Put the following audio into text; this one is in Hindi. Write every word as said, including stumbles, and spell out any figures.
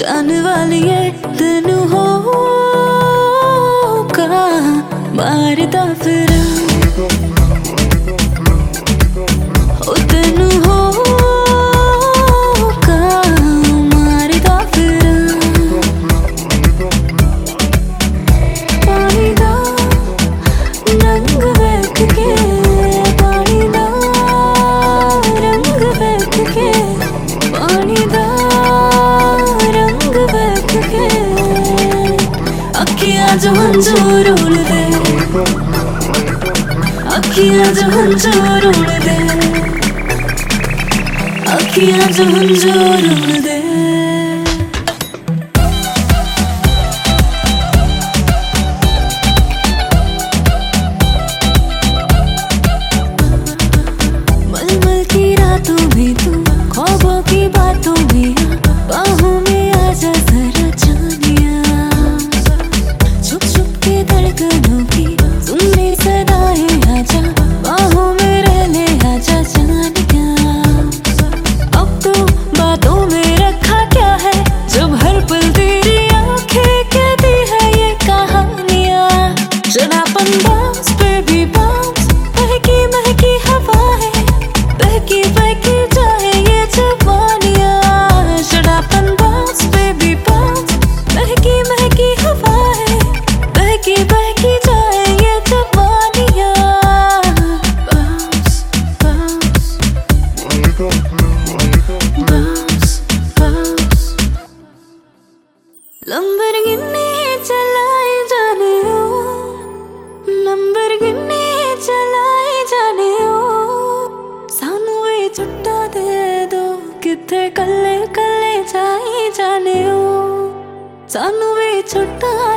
जान वालिए तेन होगा मारदा फिर ओ तेन होगा मारदा फिर पानी दा रंग वेख के पानी दा रंग वेख के पानी दा अखियां जो हंजूर उड़ दे अखियां जो हंजूर उड़ दे अखियां जो हंजूर उड़ दे मलमल की रातों में तू ख्वाबों की बातों में बाहों में आजा जरा जानिया छुप छुप के धड़कनों की सुनने सदाएं आजा बाहों में रहने आजा जानिया अब तो बातों में रखा क्या है जब हर पल तेरी आंखें कहती है ये कहानियां शराबन बाउंस बेबी बाउंस महकी महकी हवा है बहकी बहकी जाए ये जवानियां शराबन बाउंस बेबी बाउंस महकी महकी हवा है बहकी बहकी जाए ये जवानियां bounce bounce bounce bounce Lamborghini चलाए जाने हो लंबरगिनी चलाए जाने हो सानू ये छुट्टा दे दो किथे कल्ले कल्ले जाए जाने हो सानू ये छुट्टा